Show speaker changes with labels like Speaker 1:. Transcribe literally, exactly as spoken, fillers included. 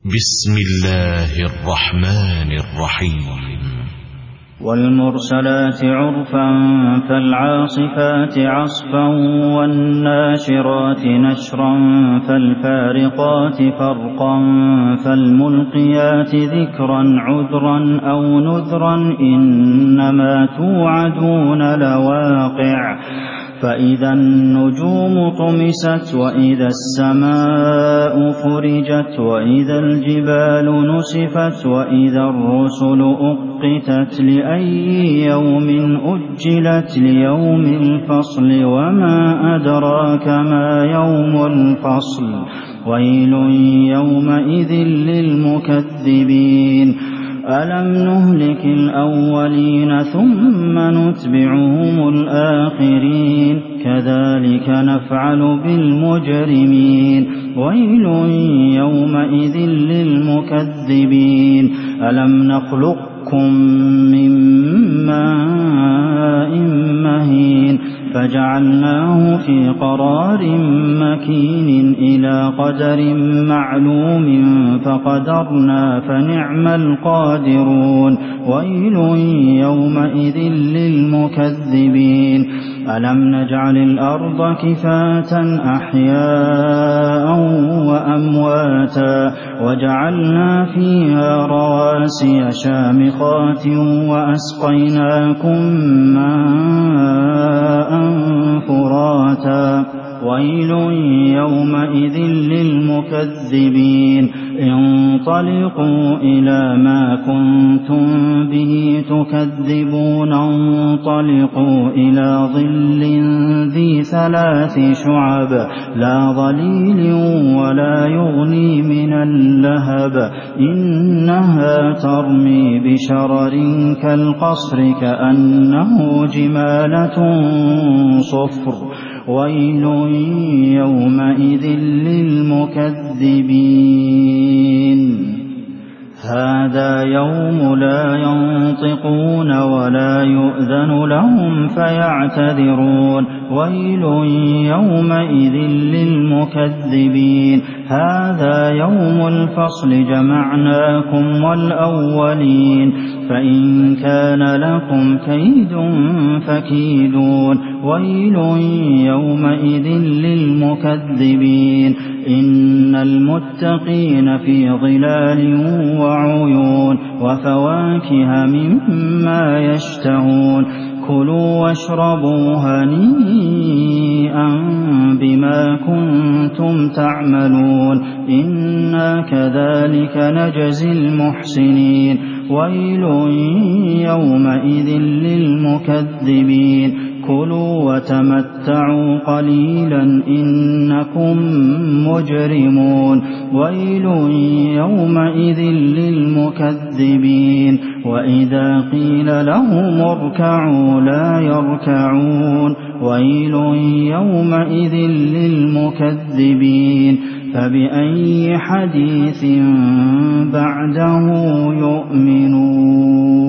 Speaker 1: بسم الله الرحمن الرحيم.
Speaker 2: والمرسلات عرفا فالعاصفات عصفا والناشرات نشرا فالفارقات فرقا فالملقيات ذكرا عذرا أو نذرا إنما توعدون لواقع فإذا النجوم طمست وإذا السماء فرجت وإذا الجبال نسفت وإذا الرسل أقتت لأي يوم أجلت ليوم الفصل وما أدراك ما يوم الفصل ويل يومئذ للمكذبين ألم نهلك الأولين ثم نتبعهم الآخرين كذلك نفعل بالمجرمين ويل يومئذ للمكذبين ألم نخلقكم من ماء مهين فجعلناه في قرار مكين إلى قدر معلوم فقدرنا فنعم القادرون ويل يومئذ للمكذبين ألم نجعل الأرض كفاة أحياء وأمواتا وجعلنا فيها رواسي شامخات وأسقيناكم ماء فراتا ويل يومئذ للمكذبين انطلقوا إلى ما كنتم به تكذبون انطلقوا إلى ظل ذي ثلاث شعب لا ظليل ولا يغني من اللهب إنها ترمي بشرر كالقصر كأنه جمالة صفر ويل يومئذ للمكذبين هذا يوم لا ينطقون ولا يؤذن لهم فيعتذرون ويل يومئذ للمكذبين هذا يوم الفصل جمعناكم والأولين فإن كان لكم كيد فكيدون ويل يومئذ للمكذبين إن المتقين في ظلال وعيون وفواكه مما يشتهون كلوا واشربوا هنيئا بما كنتم تعملون إنا كذلك نجزي المحسنين ويل يومئذ للمكذبين كلوا وتمتعوا قليلا إنكم مجرمون ويل يومئذ للمكذبين وإذا قيل لهم اركعوا لا يركعون ويل يومئذ للمكذبين فبأي حديث بعده يؤمنون.